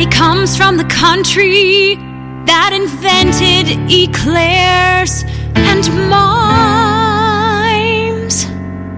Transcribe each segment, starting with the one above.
He comes from the country that invented eclairs and mimes.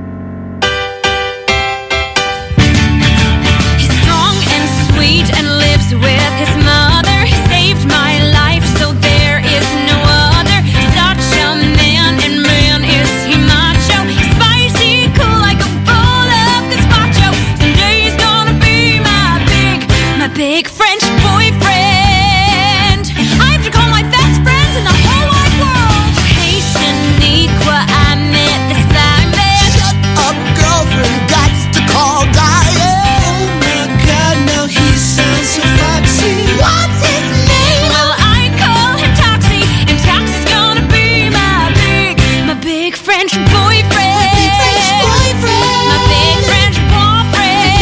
He's strong and sweet and lives with his mother. He saved my life, so there is no other. Such a man, and man is he macho. Spicy, cool like a bowl of gazpacho. Someday he's gonna be my big French boyfriend. I have to call my best friends in the whole wide world. Hey, Shaniqua, I met this guy, man. Shut up, girlfriend, gots to call Diane. Oh my God, now he sounds so foxy. What's his name? Well, I call him Toxie, and Toxie's gonna be my big French boyfriend. Big French boyfriend. My big French boyfriend.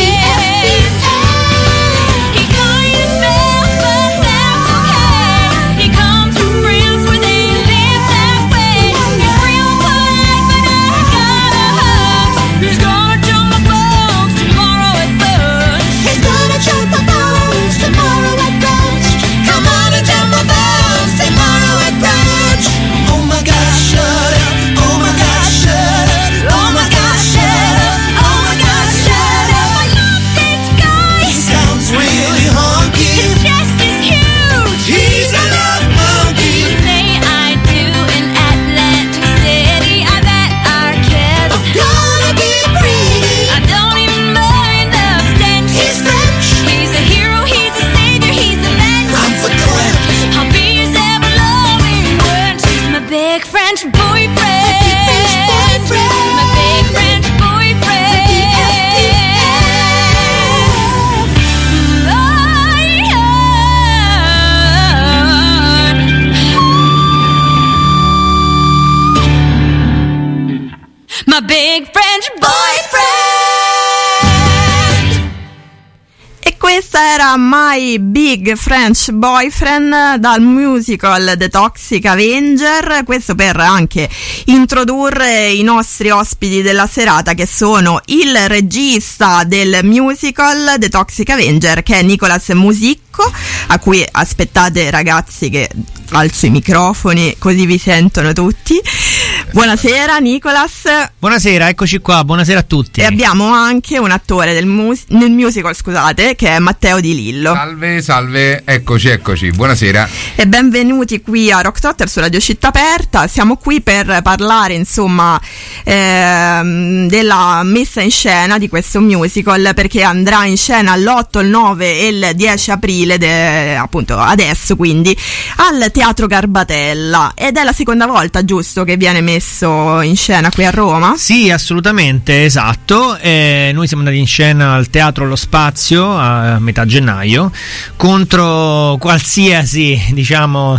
He kinda smells, but that's okay. He comes from France where they live that way. He's real polite, but I gotta hugs. He's gonna jump my bones tomorrow at lunch. He's gonna jump my bones tomorrow at brunch. Come on and jump my bones tomorrow at brunch. Oh my God, shut up. Oh my God, shut up. Oh my God, shut up. Oh my God, shut up. I love this guy. He sounds really honky. His chest is huge. He's a love monkey. Say I do in Atlantic City. I bet our kids Gonna be pretty. I don't even mind the stench. He's French. He's a hero, he's a savior, he's a man. I'm for Clint. I'll be his ever-loving wench. He's my big French boyfriend. Big French boyfriend. My big French boyfriend. My big French boyfriend. E questa era My Big French Boyfriend dal musical The Toxic Avenger, questo per anche introdurre i nostri ospiti della serata, che sono il regista del musical The Toxic Avenger, che è Nicolas Musicco, a cui aspettate, ragazzi, che alzo i microfoni così vi sentono tutti. Buonasera Nicolas. Buonasera, eccoci qua, buonasera a tutti. E abbiamo anche un attore nel musical, scusate, che è Matteo Di Lillo. Salve, eccoci, buonasera. E benvenuti qui a Rock Totter su Radio Città Aperta. Siamo qui per parlare, insomma, della messa in scena di questo musical, perché andrà in scena l'8, il 9 e il 10 aprile, appunto adesso, quindi, al Teatro Garbatella. Ed è la seconda volta, giusto, che viene messo in scena qui a Roma? Sì, assolutamente, esatto. Noi siamo andati in scena al Teatro Lo Spazio a metà gennaio, contro qualsiasi, diciamo,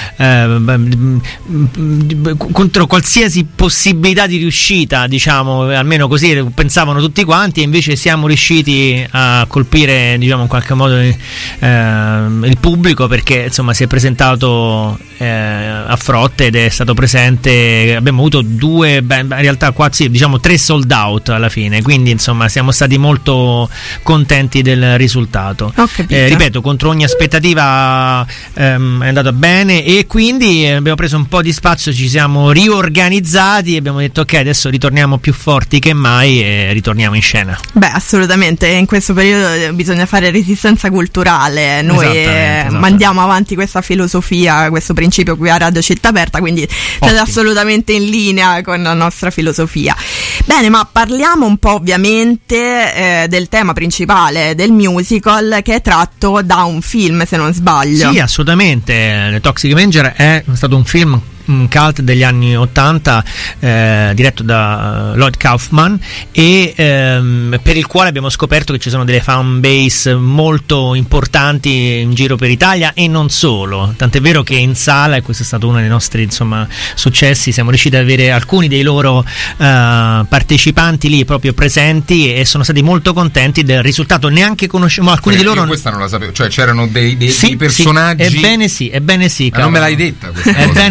contro qualsiasi possibilità di riuscita, diciamo, almeno così pensavano tutti quanti, e invece siamo riusciti a colpire, diciamo, in qualche modo il pubblico, perché insomma si è presentato a frotte ed è stato presente. Abbiamo avuto in realtà quasi, diciamo, 3 sold out alla fine, quindi insomma siamo stati molto contenti del risultato. Ripeto, contro ogni aspettativa è andata bene, e quindi abbiamo preso un po' di spazio, ci siamo riorganizzati e abbiamo detto ok, adesso ritorniamo più forti che mai e ritorniamo in scena. Beh, assolutamente, in questo periodo bisogna fare resistenza culturale. Noi mandiamo avanti questa filosofia, questo principio qui a Radio Città Aperta, quindi siete assolutamente in linea con la nostra filosofia. Bene, ma parliamo un po' ovviamente del tema principale del musical, che è tratto da un film, se non sbaglio. Sì, assolutamente. The Toxic Avenger è stato un film cult degli anni 80, diretto da Lloyd Kaufman, e per il quale abbiamo scoperto che ci sono delle fan base molto importanti in giro per Italia e non solo, tant'è vero che in sala, e questo è stato uno dei nostri, insomma, successi, siamo riusciti ad avere alcuni dei loro partecipanti lì proprio presenti, e sono stati molto contenti del risultato. Neanche conosciamo alcuni di loro. Io questa non la sapevo, cioè c'erano dei sì, personaggi. Ebbene sì. Non me l'hai detta questa cosa, Ebbene, Matteo,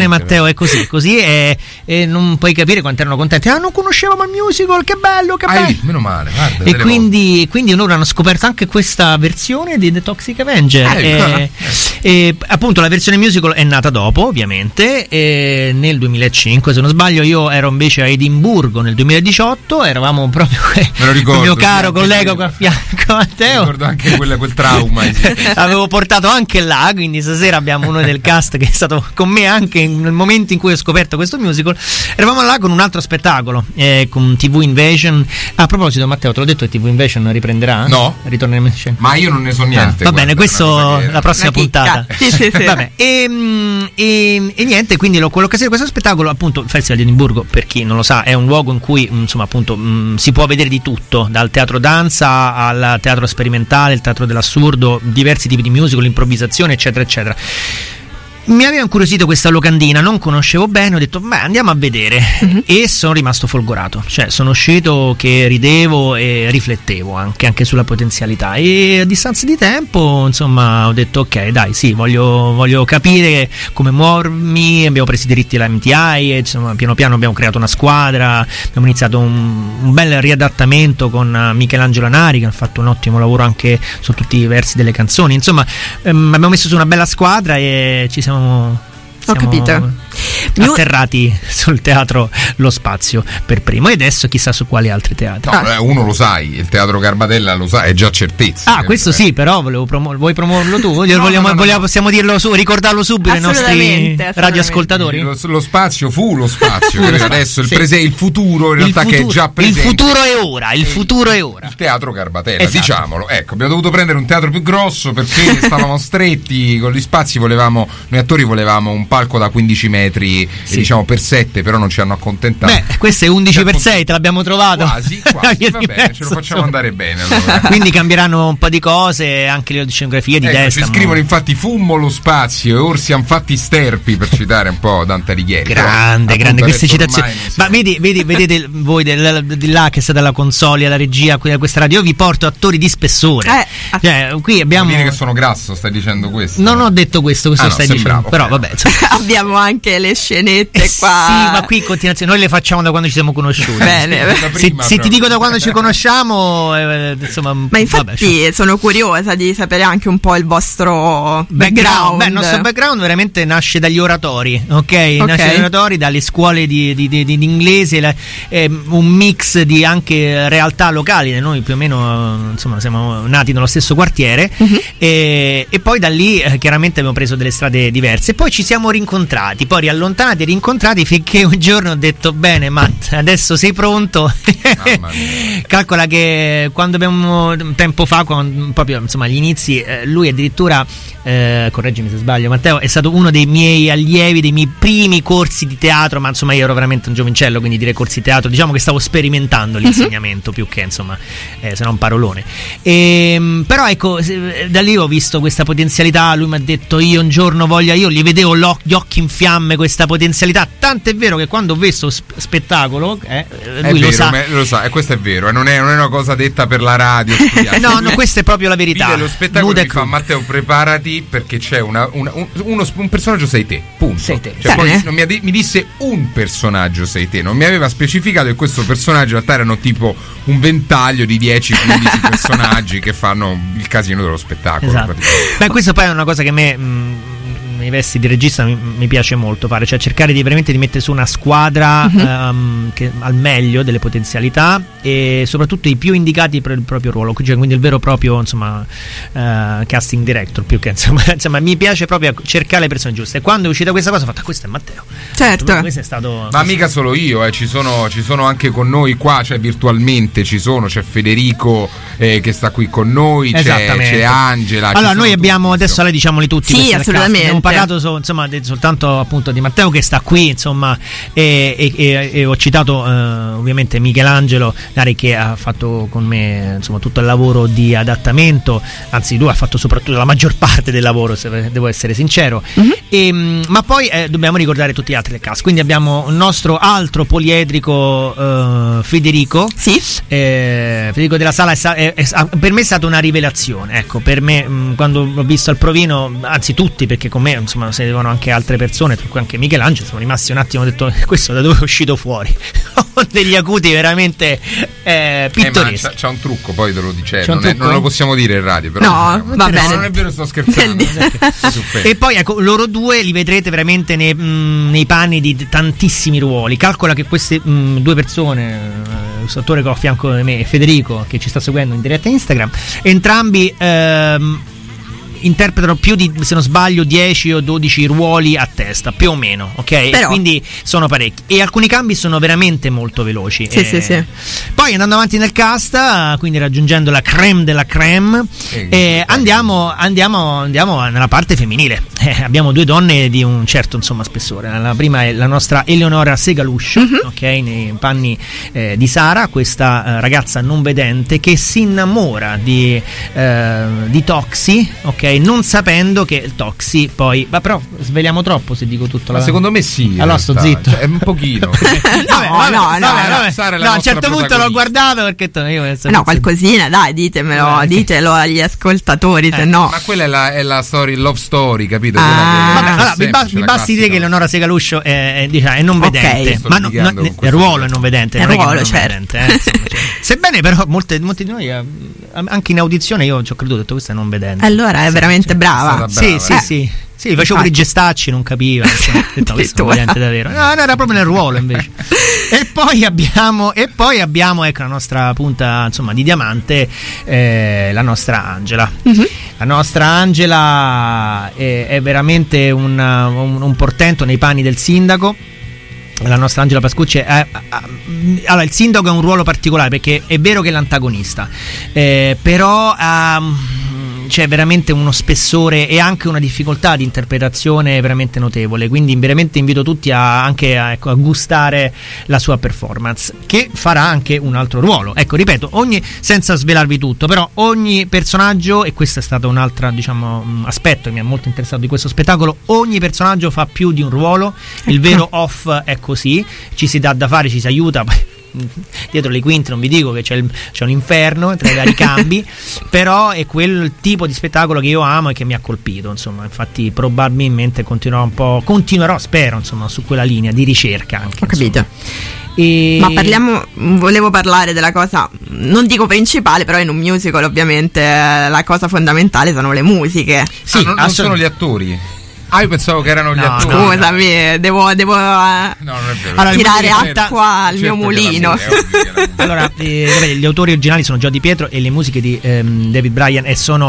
Matteo, è così e non puoi capire quanto erano contenti. Non conoscevamo il musical, che bello, che bello. Meno male, guarda, E quindi loro hanno scoperto anche questa versione di The Toxic Avenger. E appunto la versione musical è nata dopo, ovviamente, nel 2005, se non sbaglio. Io ero invece a Edimburgo nel 2018, eravamo proprio ricordo, il mio caro collega qua a fianco a Matteo. Ricordo anche quel trauma. Avevo portato anche là, quindi stasera abbiamo uno del cast che è stato con me anche nel momento in cui ho scoperto questo musical. Eravamo là con un altro spettacolo, con TV Invasion. A proposito, Matteo, te l'ho detto che TV Invasion riprenderà? No. Ritorneremo in scena. Ma io non ne so niente. Va bene, questo la prossima puntata. Sì. Vabbè, e niente, quindi quell'occasione di questo spettacolo, appunto, il Festival di Edimburgo, per chi non lo sa, è un luogo in cui insomma appunto si può vedere di tutto, dal teatro danza al teatro sperimentale, il teatro dell'assurdo, diversi tipi di musical, improvvisazione, eccetera eccetera. Mi aveva incuriosito questa locandina, non conoscevo bene, ho detto beh, andiamo a vedere, e sono rimasto folgorato, cioè sono uscito che ridevo e riflettevo anche sulla potenzialità, e a distanza di tempo insomma ho detto ok, dai, sì, voglio capire come muovermi. Abbiamo preso i diritti alla MTI e insomma piano piano abbiamo creato una squadra, abbiamo iniziato un bel riadattamento con Michelangelo Anari, che ha fatto un ottimo lavoro anche su tutti i versi delle canzoni, insomma abbiamo messo su una bella squadra e ci siamo capito. Atterrati sul teatro Lo Spazio per primo, e adesso chissà su quali altri teatri. No, uno lo sai, il teatro Garbatella lo sai, è già certezza. Questo sì, però vuoi promuoverlo tu? Possiamo dirlo ricordarlo subito ai nostri radioascoltatori? Lo spazio fu lo spazio, adesso il futuro in realtà che è già presente. Il futuro è ora, Il teatro Garbatella, esatto. Diciamolo. Ecco, abbiamo dovuto prendere un teatro più grosso perché stavamo stretti con gli spazi, noi attori volevamo un palco da 15 metri, diciamo per 7, però non ci hanno accontentato. Beh, questo è 11 per 6, te l'abbiamo trovato. Quasi, va bene, ce lo facciamo andare bene allora. Quindi cambieranno un po' di cose, anche le scenografie di destra. Ci scrivono infatti fummo lo spazio e or siamo fatti sterpi, per citare un po' Dante Alighieri. Grande queste citazioni. Ma vedete voi di là che state alla console, alla regia, qui a questa radio, io vi porto attori di spessore. Qui abbiamo. Vuol dire che sono grasso, stai dicendo questo? Non ho detto questo stai dicendo. Però vabbè, abbiamo anche le scenette qua. Sì, ma qui in continuazione noi le facciamo da quando ci siamo conosciuti. Bene. Se ti dico da quando ci conosciamo, insomma. Ma infatti sono curiosa di sapere anche un po' il vostro background. Beh, il nostro background veramente nasce dagli oratori, ok? Nasce dagli oratori, dalle scuole di inglese, un mix di anche realtà locali. Noi più o meno insomma siamo nati nello stesso quartiere, e poi da lì chiaramente abbiamo preso delle strade diverse. Poi ci siamo rincontrati, poi riallontanati e rincontrati, finché un giorno ho detto bene Matt, adesso sei pronto. Calcola che quando abbiamo tempo fa, proprio insomma agli inizi, lui addirittura correggimi se sbaglio Matteo, è stato uno dei miei allievi, dei miei primi corsi di teatro, ma insomma io ero veramente un giovincello, quindi dire corsi di teatro, diciamo che stavo sperimentando l'insegnamento più che insomma se no un parolone, però ecco, da lì ho visto questa potenzialità. Lui mi ha detto io un giorno io gli vedevo gli occhi in fiamme, questa potenzialità, tant'è vero che quando ho visto spettacolo lui lo sa, e questo è vero, non è una cosa detta per la radio. no, questa è proprio la verità. Vide lo spettacolo e mi fa Matteo, preparati perché c'è un personaggio, sei te, punto. Sei te. Cioè, poi mi disse un personaggio, sei te, non mi aveva specificato che questo personaggio in realtà erano tipo un ventaglio di 10-15 personaggi che fanno il casino dello spettacolo. Esatto. Beh, questo poi è una cosa che a me nei vesti di regista mi piace molto fare, cioè cercare veramente di mettere su una squadra che al meglio delle potenzialità, e soprattutto i più indicati per il proprio ruolo, cioè quindi il vero proprio insomma casting director, più che insomma mi piace proprio cercare le persone giuste. E quando è uscita questa cosa ho fatto questo è Matteo, certo, questo è stato, ma mica solo io, ci sono anche con noi qua, cioè virtualmente c'è Federico che sta qui con noi, c'è Angela. Allora noi abbiamo adesso diciamoli tutti, sì, assolutamente. Abbiamo parlato soltanto appunto di Matteo che sta qui, insomma, e ho citato ovviamente Michelangelo Nari, che ha fatto con me insomma tutto il lavoro di adattamento, anzi lui ha fatto soprattutto la maggior parte del lavoro, se devo essere sincero. Ma poi dobbiamo ricordare tutti gli altri del cast, quindi abbiamo il nostro altro poliedrico Federico. Sì. Federico della Sala per me è stata una rivelazione, ecco, per me quando l'ho visto al provino, anzi tutti, perché con me insomma sedevano anche altre persone, tra cui anche Michelangelo. Siamo rimasti un attimo, ho detto questo da dove è uscito fuori. Degli acuti veramente pittoreschi. C'ha un trucco, poi te lo dice, C'è un non lo possiamo dire in radio, però No, va bene. non è vero, sto scherzando. E poi ecco, loro due li vedrete veramente nei panni di tantissimi ruoli. Calcola che queste due persone, il attore che ho a fianco di me e Federico, che ci sta seguendo in diretta Instagram, entrambi interpretano più di, se non sbaglio, 10 o 12 ruoli a testa, più o meno, ok? Però. Quindi sono parecchi e alcuni cambi sono veramente molto veloci. Sì. Poi andando avanti nel cast, quindi raggiungendo la crème della crème, andiamo nella parte femminile. Abbiamo due donne di un certo, insomma, spessore. La prima è la nostra Eleonora Segalush, ok, nei panni di Sara, questa ragazza non vedente che si innamora di Toxi, ok, non sapendo che il Toxi poi, ma però sveliamo troppo se dico tutto. Ma secondo me sì. Allora sto zitto. Cioè, è un pochino. No, Sara è a la un certo punto l'ho protagonista. guardato perché No, qualcosina, dai, ditemelo, ditelo agli ascoltatori, se no. Ma quella è la story, love story, capito? Ah. Vabbè, allora, mi basti dire che Eleonora Segalush è non vedente, Sto ma litigando con il questo ruolo tipo. è non vedente, Il non è che ruolo, non è certo. vedente, insomma, cioè. Sebbene però molti di noi anche in audizione io ci ho creduto, ho detto questa è non vedente. Allora è veramente brava. è stata brava. Sì, facevo pure i gestacci, non capiva. Ho detto, questo è un vedente davvero. No, era proprio nel ruolo invece. E poi abbiamo ecco la nostra punta, insomma, di diamante, la nostra Angela. La nostra Angela è veramente un portento nei panni del sindaco. La nostra Angela Pascucci allora, il sindaco è un ruolo particolare perché è vero che è l'antagonista, però c'è veramente uno spessore e anche una difficoltà di interpretazione veramente notevole, quindi veramente invito tutti a gustare la sua performance, che farà anche un altro ruolo. Ecco, ripeto, senza svelarvi tutto, però ogni personaggio, e questo è stato un altro, diciamo, aspetto che mi ha molto interessato di questo spettacolo, ogni personaggio fa più di un ruolo. Il vero off è così, ci si dà da fare, ci si aiuta. Dietro le quinte non vi dico che c'è un inferno tra i vari cambi, però è quel tipo di spettacolo che io amo e che mi ha colpito, insomma. Infatti probabilmente continuerò, spero, insomma, su quella linea di ricerca anche. Ho capito. Ma volevo parlare della cosa, non dico principale, però in un musical ovviamente la cosa fondamentale sono le musiche. Sì, non sono gli attori. Io pensavo che erano gli No, attori. no. Scusami, devo No, non è vero. Allora, tirare certo, acqua al mio mulino. Allora, gli autori originali sono Gio Di Pietro e le musiche di David Bryan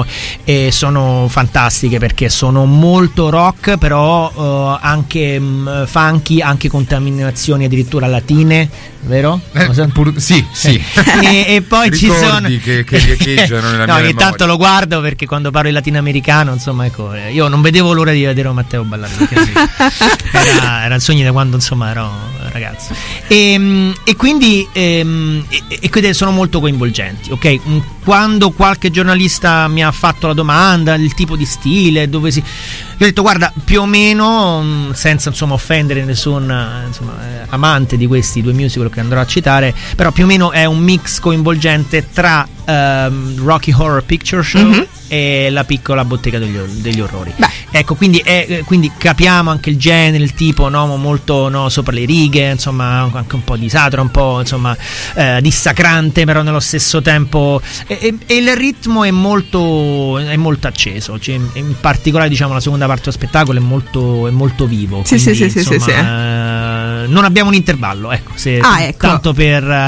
sono fantastiche perché sono molto rock, però anche funky, anche contaminazioni addirittura latine, vero? Sì. E poi ci sono che riecheggiano nella mia ogni memoria. tanto lo guardo perché quando parlo in latinoamericano, insomma, ecco, io non vedevo l'ora di vedere Matteo ballare perché era il sogno da quando, insomma, ero ragazzo, e quindi sono molto coinvolgenti, ok? Quando qualche giornalista mi ha fatto la domanda, il tipo di stile, io ho detto guarda, più o meno, senza insomma offendere nessun amante di questi due musical che andrò a citare, però più o meno è un mix coinvolgente tra Rocky Horror Picture Show e La piccola bottega degli orrori. Ecco, quindi capiamo anche il genere, il tipo, no, molto sopra le righe, insomma, anche un po' di satira, un po' insomma dissacrante, però nello stesso tempo e il ritmo è molto acceso, cioè, in particolare, diciamo, la seconda parte dello spettacolo è molto vivo. Sì, quindi, sì. non abbiamo un intervallo, ecco, ecco. tanto per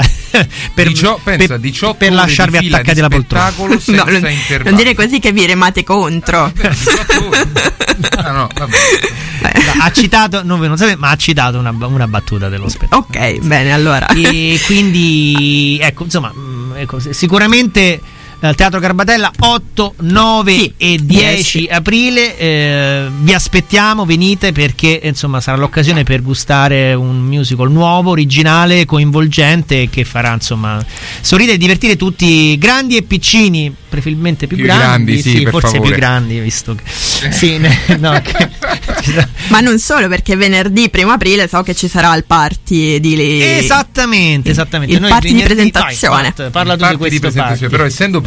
18 per lasciarvi attaccati alla poltrona. No, non dire così che vi remate contro. No, vabbè. Ha citato, non sapete, ma ha citato una battuta dello spettacolo. Ok, bene, allora. E quindi ecco, insomma, sicuramente Teatro Garbatella 8, 9 e 10 aprile, vi aspettiamo, venite, perché insomma sarà l'occasione per gustare un musical nuovo, originale, coinvolgente, che farà insomma sorridere e divertire tutti, grandi e piccini, preferibilmente più grandi, sì, per forse favore. più grandi, visto che sì, no, ma non solo, perché venerdì 1 aprile so che ci sarà il party di esattamente il Noi party di venerdì- presentazione. vai, parla tu di questo party. Però essendo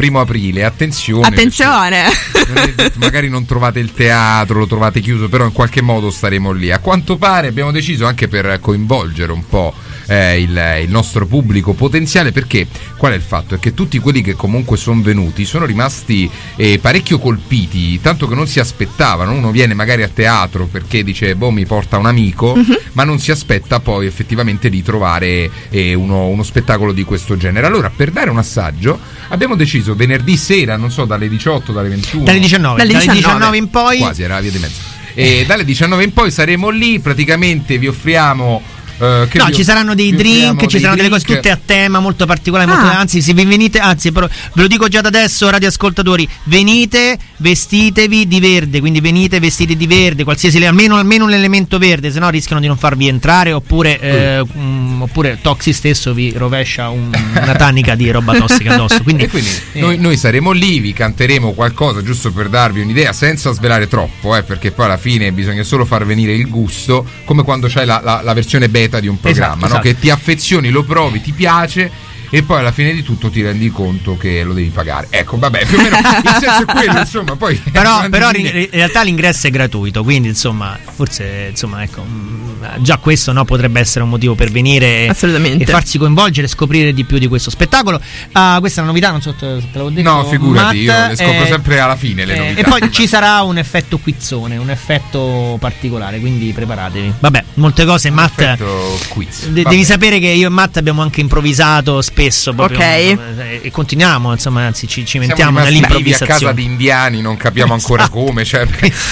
1 aprile, attenzione. Non è detto, magari non trovate il teatro, lo trovate chiuso, però in qualche modo staremo lì. A quanto pare abbiamo deciso anche per coinvolgere un po' il nostro pubblico potenziale, perché qual è il fatto? È che tutti quelli che comunque sono venuti sono rimasti parecchio colpiti, tanto che non si aspettavano. Uno viene magari a teatro perché dice mi porta un amico, ma non si aspetta poi effettivamente di trovare uno spettacolo di questo genere. Allora, per dare un assaggio abbiamo deciso venerdì sera, non so, dalle 18, dalle 21, dalle 19 in poi, quasi era la via di mezzo, e dalle 19 in poi saremo lì, praticamente vi offriamo ci saranno dei drink, ci saranno delle cose tutte a tema molto particolari, anzi, se vi venite, però ve lo dico già da adesso, radioascoltatori, venite, vestitevi di verde, quindi venite vestiti di verde, qualsiasi, almeno un elemento verde, se no rischiano di non farvi entrare, oppure Toxi stesso vi rovescia una tanica di roba tossica addosso. Quindi noi saremo lì, vi canteremo qualcosa giusto per darvi un'idea, senza svelare troppo, perché poi alla fine bisogna solo far venire il gusto, come quando c'hai la versione beta di un programma, esatto. Che ti affezioni, lo provi, ti piace e poi alla fine di tutto ti rendi conto che lo devi pagare. Ecco, vabbè, più o meno il senso è quello, insomma, poi però in realtà l'ingresso è gratuito, quindi insomma, forse insomma, ecco, già questo potrebbe essere un motivo per venire e farsi coinvolgere, scoprire di più di questo spettacolo. Questa è una novità, non so se te l'avevo detto. No, figurati, io le scopro sempre alla fine le novità. E poi ci sarà un effetto quizzone, un effetto particolare, quindi preparatevi. Vabbè, molte cose, Matt, quiz. Devi sapere che io e Matt abbiamo anche improvvisato spesso proprio, e continuiamo, insomma, anzi ci mettiamo nell'improvvisazione. A casa di indiani, non capiamo ancora come, cioè,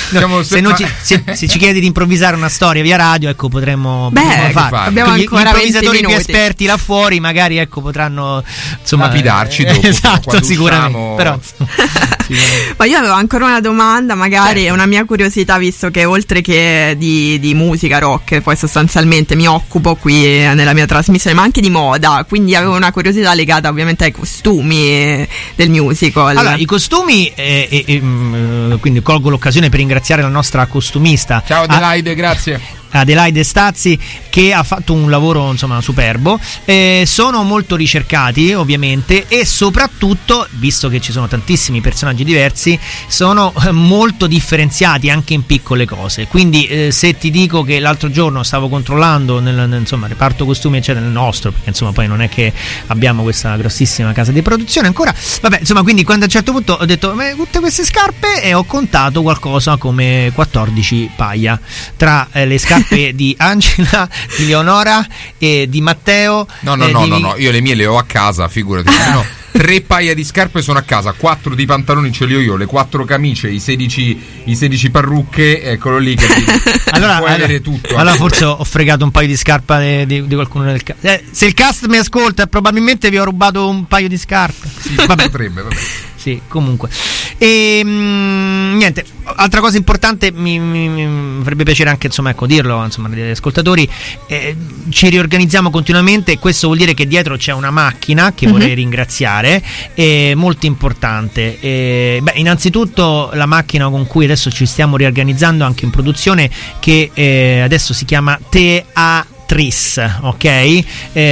se ci chiedi di improvvisare una storia via radio, ecco, potremmo fare. Abbiamo gli ancora improvvisatori più esperti là fuori magari, ecco, potranno insomma lapidarci dopo, esatto, sicuramente. Però ma io avevo ancora una domanda, magari una mia curiosità, visto che oltre che di musica rock, poi sostanzialmente mi occupo qui nella mia trasmissione, ma anche di moda, quindi avevo una curiosità legata ovviamente ai costumi del musical. Allora, i costumi, quindi colgo l'occasione per ringraziare la nostra costumista. Ciao Adelaide, grazie. Adelaide Stazzi, che ha fatto un lavoro insomma superbo. Sono molto ricercati ovviamente, e soprattutto, visto che ci sono tantissimi personaggi diversi, sono molto differenziati anche in piccole cose. Quindi se ti dico che l'altro giorno stavo controllando nel reparto costumi eccetera, nel nostro, perché insomma poi non è che abbiamo questa grossissima casa di produzione ancora, vabbè, insomma, quindi quando a un certo punto ho detto tutte queste scarpe, e ho contato qualcosa come 14 paia tra le scarpe di Angela, di Leonora e di Matteo. No, io le mie le ho a casa, figurati. 3 paia di scarpe sono a casa, 4 di pantaloni ce li ho io, le 4 camicie, i 16 parrucche, eccolo lì che puoi avere tutto. Allora forse ho fregato un paio di scarpe di qualcuno del cast. Se il cast mi ascolta, probabilmente vi ho rubato un paio di scarpe. Sì, potrebbe. Sì, comunque. E niente, altra cosa importante, mi farebbe piacere anche, insomma, ecco, dirlo, insomma, agli ascoltatori, ci riorganizziamo continuamente, e questo vuol dire che dietro c'è una macchina che vorrei ringraziare, molto importante. Innanzitutto la macchina con cui adesso ci stiamo riorganizzando anche in produzione, che adesso si chiama Teatris, ok?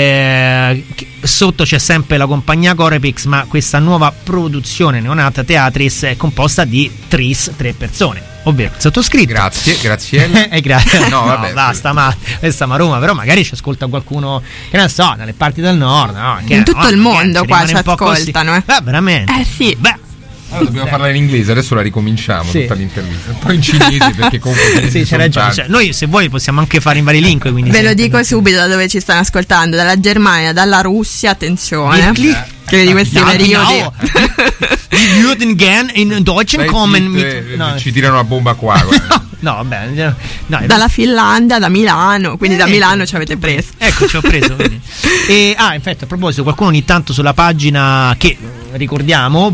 Sotto c'è sempre la compagnia Corepix, ma questa nuova produzione neonata Teatris è composta di 3 persone, ovvero sottoscritto. Grazie. No, vabbè, basta, ma questa Roma, però magari ci ascolta qualcuno, che ne so, dalle parti del nord, in tutto il mondo qua ci ascoltano. Veramente. Sì. Allora dobbiamo parlare in inglese, adesso la ricominciamo tutta l'intervista. Un po' in cinese, perché comunque c'è ragione. Cioè, noi se vuoi possiamo anche fare in varie lingue, quindi ve lo dico subito da dove ci stanno ascoltando: dalla Germania, dalla Russia, attenzione. Che di questi periodi die würden gern in Deutschland kommen ci tirano una bomba qua. No, vabbè, dalla Finlandia, da Milano, quindi da Milano ci avete preso. Ecco, ci ho preso. Infatti, a proposito, qualcuno ogni tanto sulla pagina, che ricordiamo,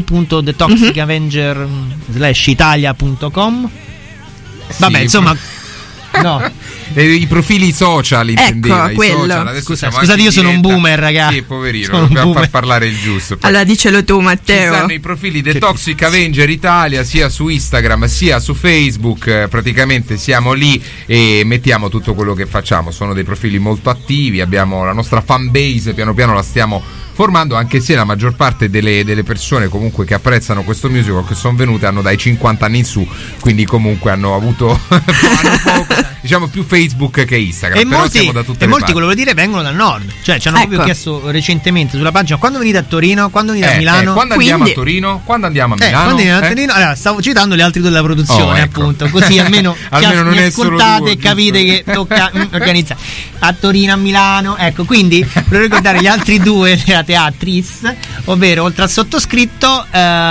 www.thetoxicavenger/italia.com. Vabbè, insomma, no. I profili social, intendeva, ecco, quello. Social. Adesso scusate, io sono un boomer, ragazzi. Sì, poverino, dobbiamo far parlare il giusto. Poi. Allora dicelo tu, Matteo. Ci stanno i profili The Toxic Avenger Italia, sia su Instagram sia su Facebook. Praticamente siamo lì e mettiamo tutto quello che facciamo. Sono dei profili molto attivi, abbiamo la nostra fan base, piano piano la stiamo formando, anche se la maggior parte delle persone comunque che apprezzano questo musical, che sono venute, hanno dai 50 anni in su, quindi comunque hanno avuto diciamo più Facebook che Instagram, però siamo da tutte le molti, parti. quello dire, vengono dal nord, cioè ci hanno proprio chiesto recentemente sulla pagina: quando venite a Torino, quando venite a Milano, quando andiamo a Torino, quando andiamo a Milano, quando andiamo a Torino. Allora, stavo citando gli altri due della produzione, ecco. appunto, così almeno non mi è solo ascoltate tuo, e capite che giusto? tocca organizzare a Torino, a Milano, ecco. Quindi volevo ricordare gli altri due della Teatris, ovvero oltre al sottoscritto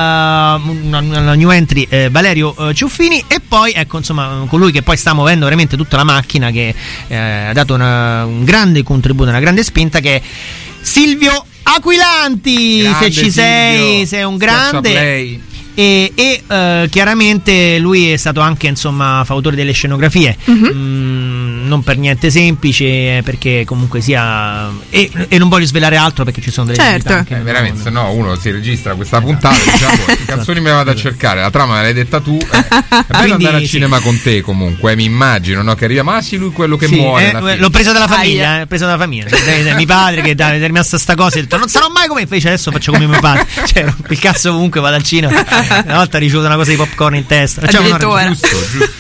una new entry, Valerio Ciuffini, e poi ecco, insomma, colui che poi sta muovendo veramente tutta la macchina, che ha dato un grande contributo, una grande spinta, che è Silvio Aquilanti. Grande Se ci Silvio, sei un grande. E chiaramente lui è stato anche, insomma, fautore delle scenografie, non per niente semplici, perché comunque sia, e non voglio svelare altro perché ci sono delle novità anche veramente, se no uno si registra questa puntata, diciamo, che canzoni me vado a cercare, la trama me l'hai detta tu, è bello andare al cinema con te comunque, mi immagino, no? Che arriva, ma sì, lui quello che muore alla fine. L'ho preso dalla famiglia, mio padre che è rimasta sta cosa, ha detto non sarò mai come, invece adesso faccio come mio padre, cioè il cazzo, comunque vado al cinema. Una volta ha ricevuto una cosa di popcorn in testa. Giusto.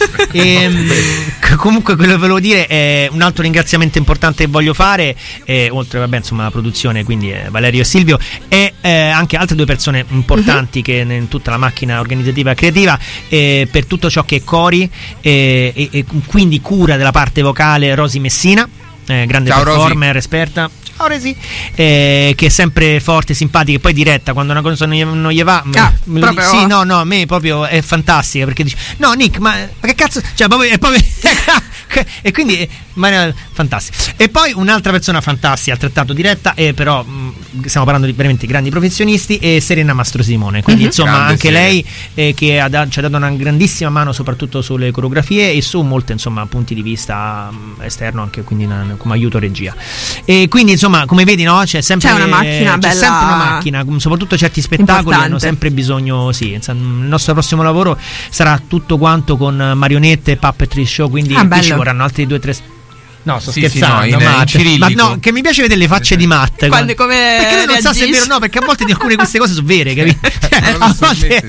Comunque, quello che volevo dire è un altro ringraziamento importante che voglio fare, oltre, vabbè, insomma, la produzione, quindi Valerio e Silvio, e anche altre due persone importanti che in tutta la macchina organizzativa e creativa, per tutto ciò che è cori, e quindi cura della parte vocale, Rosy Messina, grande performer, esperta. Rosy, che è sempre forte, simpatica, e poi diretta quando una cosa non gli va. Sì, no, a me proprio è fantastica, perché dice: no, Nick, ma che cazzo, cioè proprio e quindi fantastico. E poi un'altra persona fantastica, altrettanto diretta, però stiamo parlando di veramente grandi professionisti, e Serena Mastrosimone, quindi insomma grande anche lei, che ci ha dato una grandissima mano soprattutto sulle coreografie e su molte, insomma, punti di vista esterno, anche quindi come aiuto regia. E quindi insomma, come vedi, no, c'è sempre una macchina bella, sempre una macchina, soprattutto certi spettacoli importante. Hanno sempre bisogno, il nostro prossimo lavoro sarà tutto quanto con marionette e puppetry show, quindi qui ci vorranno altri 2-3. No, sto scherzando, in ma no, che mi piace vedere le facce di Matt perché lui non sa se è vero o no, perché a volte di alcune di queste cose sono vere, capito? A volte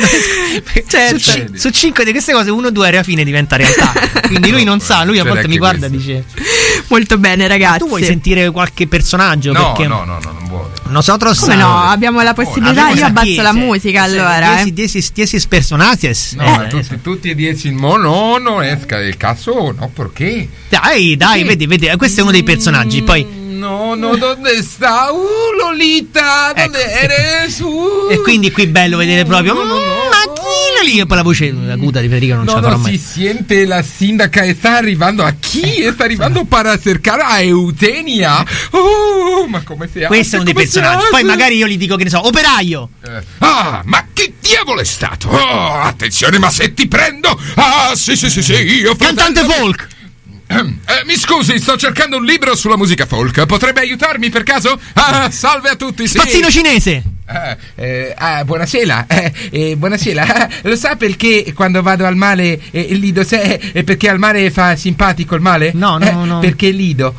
su 5 di queste cose 1 o 2 alla fine diventa realtà, quindi lui non sa, lui a volte mi guarda e dice: molto bene, ragazzi. Tu vuoi sentire qualche personaggio? No, perché no, non vuole. Nosotros, come no, abbiamo la possibilità, io abbasso la musica allora. 10 personajes. Tutti e 10 no, il cazzo, no, perché? Dai, vedi, questo è uno dei personaggi, poi no, dove sta? Lolita, dove eres? E quindi qui bello vedere proprio ma chi lì, e poi la voce aguda di Federica non ce la farò mai. Si sente la sindaca e sta arrivando a chi? Sta arrivando per cercare a Eutenia. Ma come si questo è uno dei personaggi. Poi magari io gli dico, che ne so, operaio. Ma che diavolo è stato? Attenzione, ma se ti prendo. Sì, io cantante folk. Mi scusi, sto cercando un libro sulla musica folk. Potrebbe aiutarmi per caso? Salve a tutti, sì. Spazzino cinese. Buonasera. Buonasera. Lo sa perché quando vado al mare lido? Perché al mare fa simpatico il mare? No. Perché lido.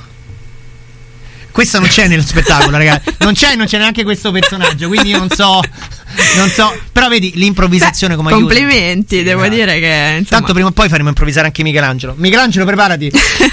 Questo non c'è nello spettacolo, ragazzi. Non c'è neanche questo personaggio, quindi io non so. Però vedi l'improvvisazione come aiuta. Complimenti, devo dire che insomma. Tanto prima o poi faremo improvvisare anche Michelangelo. Preparati.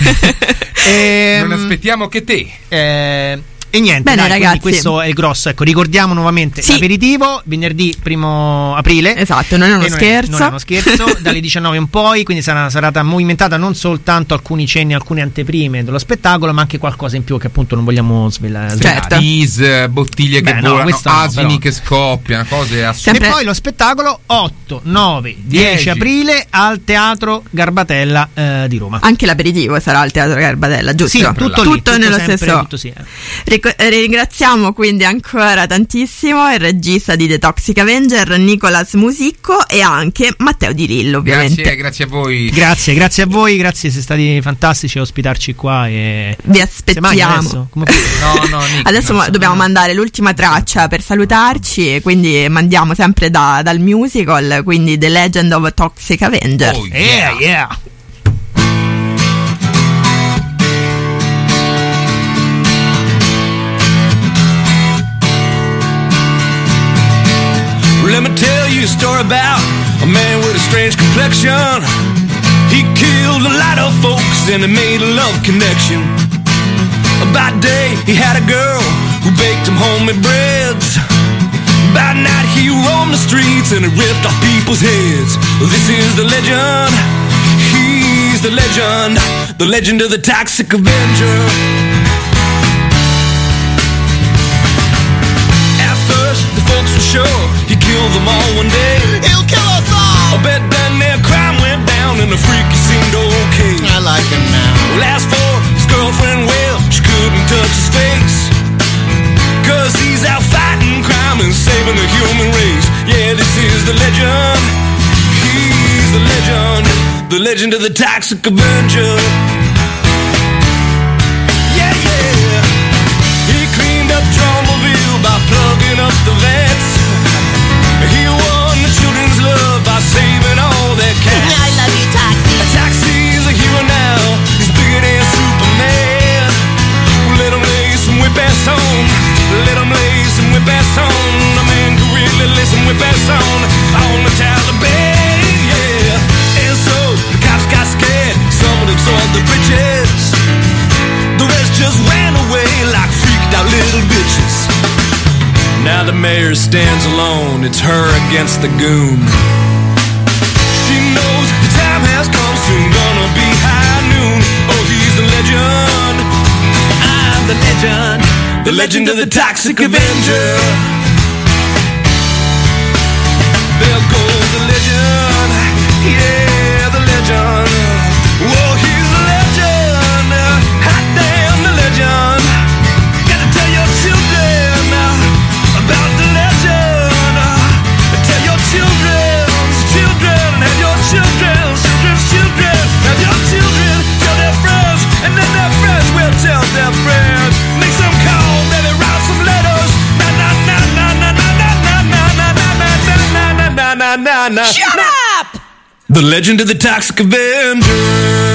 Non aspettiamo che te. E niente, bene, ragazzi, questo è il grosso. Ecco, ricordiamo nuovamente l'aperitivo venerdì 1 aprile. Esatto, non è uno scherzo. Dalle 19 in poi, quindi sarà una serata movimentata, non soltanto alcuni cenni, alcune anteprime dello spettacolo, ma anche qualcosa in più che appunto non vogliamo svelare. Certo. Bottiglie che volano, asini che scoppiano, cose assurde. E poi lo spettacolo 8, 9, 10 aprile al Teatro Garbatella di Roma. Anche l'aperitivo sarà al Teatro Garbatella, giusto? Sì, tutto nello sempre, stesso. Tutto sì. Ringraziamo quindi ancora tantissimo il regista di The Toxic Avenger, Nicolas Musicco, e anche Matteo Di Lillo, ovviamente. Grazie a voi. Grazie a voi, siete stati fantastici a ospitarci qua e vi aspettiamo. Nick, adesso dobbiamo mandare l'ultima traccia per salutarci, e quindi mandiamo sempre dal musical, quindi The Legend of Toxic Avenger. Oh, yeah. Let me tell you a story about a man with a strange complexion. He killed a lot of folks and he made a love connection. By day he had a girl who baked him homemade breads. By night he roamed the streets and he ripped off people's heads. This is the legend. He's the legend of the Toxic Avenger. At first the folks were sure he'd kill them all one day. He'll kill us all. I bet then their crime went down and the freaky seemed okay. I like him now. Well, as for his girlfriend, well, she couldn't touch his face, 'cause he's out fighting crime and saving the human race. Yeah, this is the legend. He's the legend of the Toxic Avenger. Yeah, yeah. He cleaned up Trombleville by plugging up the vets. He won the children's love by saving all their cats. I love you, Toxie. Taxi's a hero now. He's bigger than Superman. Let him lay some whip-ass on. Let him lay some whip-ass on. A man who really lay some whip-ass on the Taliban, yeah. And so the cops got scared. Some of them sold the bridges. The rest just ran away like freaked out little bitches. Now the mayor stands alone. It's her against the goon. She knows the time has come, soon gonna be high noon. Oh, he's the legend. I'm the legend of the Toxic Avenger. There goes the legend, yeah, the legend. Whoa, he's the legend, hot damn the legend. Gotta tell your children about the legend. Tell your children's children, and your children's children's children, and your children tell their friends, and then their friends will tell their friends. Make some call, maybe write some letters. Na na na na na na na na na na na na na na na. Shut up! The legend of the Toxic Avenger.